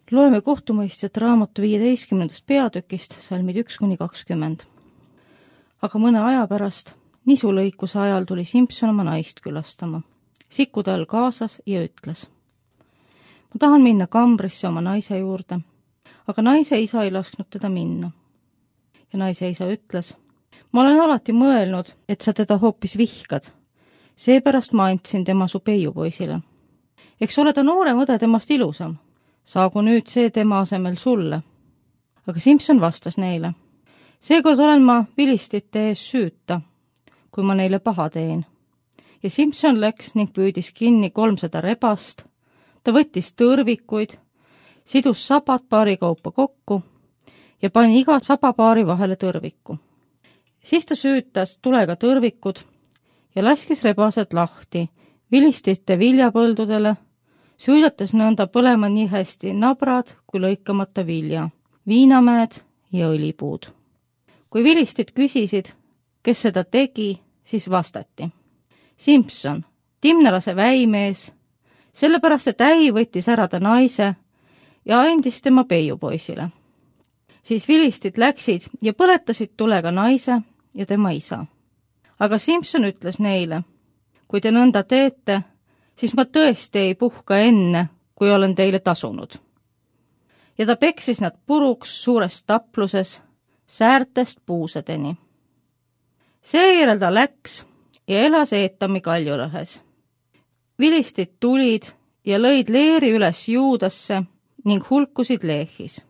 Loeme kohtumõistjat raamatu 15. peatükist, salmid 1-20. Aga mõne aja pärast, nisulõikuse ajal tuli Simson oma naist külastama. Siku tal kaasas ja ütles: ma tahan minna kambrisse oma naise juurde, aga naise isa ei lasknud teda minna. Ja naise isa ütles: ma olen alati mõelnud, et sa teda hoopis vihkad. Seepärast ma andsin tema su peiupoisile. Eks ole ta noorem õde temast ilusam. Saagu nüüd see tema asemel sulle. Aga Simson vastas neile: seekord olen ma vilistite ees süüta, kui ma neile paha teen. Ja Simson läks ning püüdis kinni 300 rebast, ta võttis tõrvikuid, sidus sabad paari kaupa kokku ja pani iga sabapaari vahele tõrviku. Siis ta süütas tulega tõrvikud ja laskis rebased lahti vilistite viljapõldudele, süüdates nõnda põlema nii hästi nabrad kui lõikamata vilja, viinamäed ja õlipuud. Kui vilistid küsisid, kes seda tegi, siis vastati: Simson, timnalase väimees, sellepärast et äi võttis ära ta naise ja andis tema peiupoisile. Siis vilistid läksid ja põletasid tulega naise ja tema isa. Aga Simson ütles neile: kui te nõnda teete, siis ma tõesti ei puhka enne, kui olen teile tasunud. Ja ta peksis nad puruks suures tapluses, säärtest puusedeni. Seejärel ta läks ja elas Eetami kaljulõhes. Vilistid tulid ja lõid leeri üles Juudasse ning hulkusid Leehis.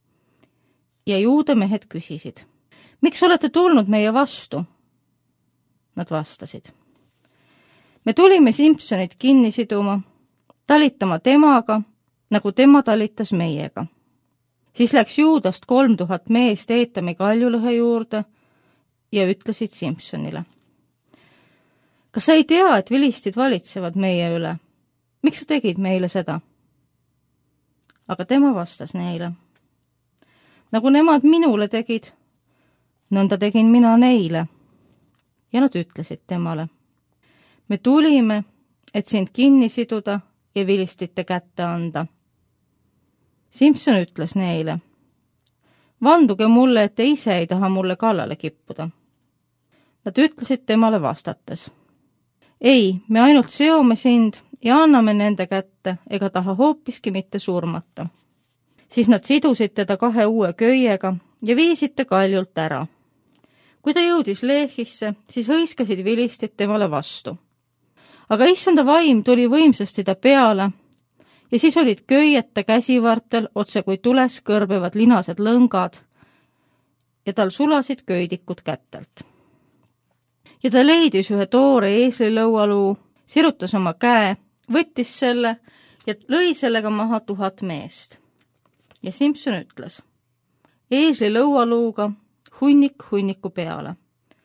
Ja Juuda mehed küsisid: miks olete tulnud meie vastu? Nad vastasid: me tulime Simsonit kinni siduma, talitama temaga, nagu tema talitas meiega. Siis läks Juudast 3000 meest Eetami kaljulõhe juurde ja ütlesid Simsonile: kas sa ei tea, et vilistid valitsevad meie üle? Miks sa tegid meile seda? Aga tema vastas neile: nagu nemad minule tegid, nõnda tegin mina neile. Ja nad ütlesid temale: me tulime, et sind kinni siduda ja vilistite kätte anda. Simson ütles neile: vanduge mulle, et te ise ei taha mulle kallale kippuda. Nad ütlesid temale vastates: ei, me ainult seome sind ja anname nende kätte, ega taha hoopiski mitte surmata. Siis nad sidusid teda 2 uue köiega ja viisid ta kaljult ära. Kui ta jõudis Leehisse, siis hõiskasid vilistid temale vastu. Aga issanda vaim tuli võimsasti ta peale ja siis olid köieta käsivartel otse kui tules kõrbevad linased lõngad ja tal sulasid köidikud kätelt. Ja ta leidis ühe toore eeslilõualuu, sirutas oma käe, võttis selle ja lõi sellega maha 1000 meest. Ja Simson ütles: eeslilõualuuga hunnik hunniku peale.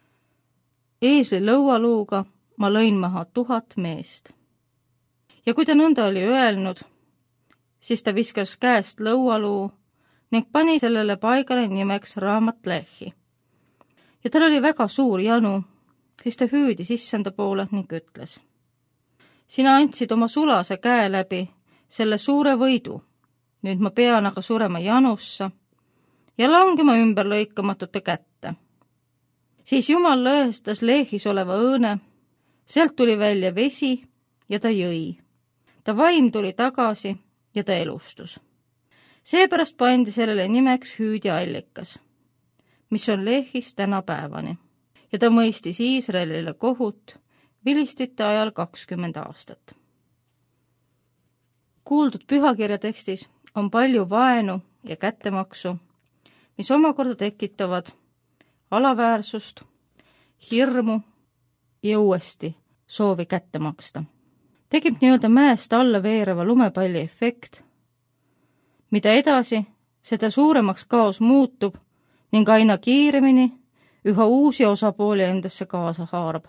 Eeslilõualuuga ma lõin maha 1000 meest. Ja kui ta nõnda oli öelnud, siis ta viskas käest lõualuu ning pani sellele paigale nimeks Raamat Lehi. Ja tal oli väga suur janu, siis ta hüüdis issanda poole ning ütles: sina andsid oma sulase käe läbi selle suure võidu, nüüd ma pean aga surema janussa ja langema ümberlõikamatute kätte. Siis Jumal lõestas Lehis oleva õõne, sealt tuli välja vesi ja ta jõi. Ta vaim tuli tagasi ja ta elustus. Seepärast pandi sellele nimeks hüüdjaallikas, mis on Lehis tänapäevani. Ja ta mõistis Iisraelile kohut vilistite ajal 20 aastat. Kuuldud pühakirja tekstis on palju vaenu ja kättemaksu, mis omakorda tekitavad alaväärsust, hirmu ja uuesti soovi kätte maksta. Tekib nii-öelda mäest alla veereva lumepalli efekt, mida edasi, seda suuremaks kaos muutub ning aina kiiremini üha uusi osapooli endasse kaasa haarab.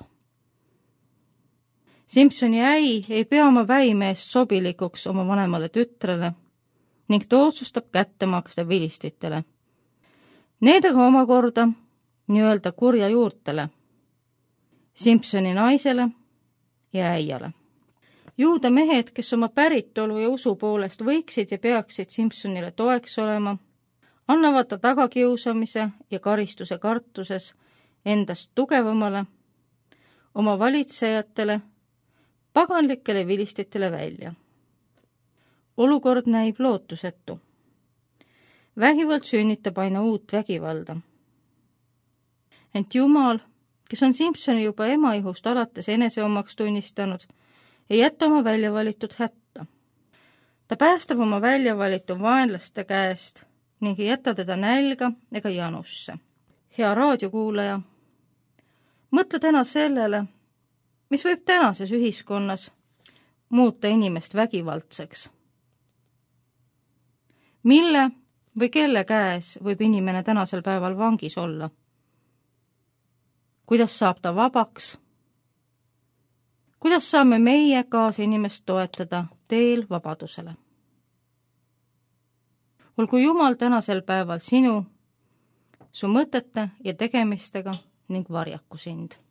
Simsoni äi ei pea oma väimeest sobilikuks oma vanemale tütrele ning ta otsustab kätte maksta vilistitele. Need aga omakorda nii-öelda kurja juurtele, Simsoni naisele ja äiale. Juuda mehed, kes oma päritolu ja usu poolest võiksid ja peaksid Simsonile toeks olema, annavad ta tagakiusamise ja karistuse kartuses endast tugevamale, oma valitsejatele, paganlikele vilistitele välja. Olukord näib lootusetu. Vägivald sünnitab aina uut vägivalda. Ent Jumal, kes on Simsoni juba emaihust alates enese omaks tunnistanud, ei jäta oma väljavalitud hätta. Ta päästab oma väljavalitu vaenlaste käest ning ei jäta teda nälga ega janusse. Hea raadiokuulaja, mõtle täna sellele, mis võib tänases ühiskonnas muuta inimest vägivaldseks. Mille või kelle käes võib inimene tänasel päeval vangis olla? Kuidas saab ta vabaks? Kuidas saame meie kaasinimest toetada teel vabadusele? Olgu Jumal tänasel päeval sinu, su mõtete ja tegemistega ning varjaku sind.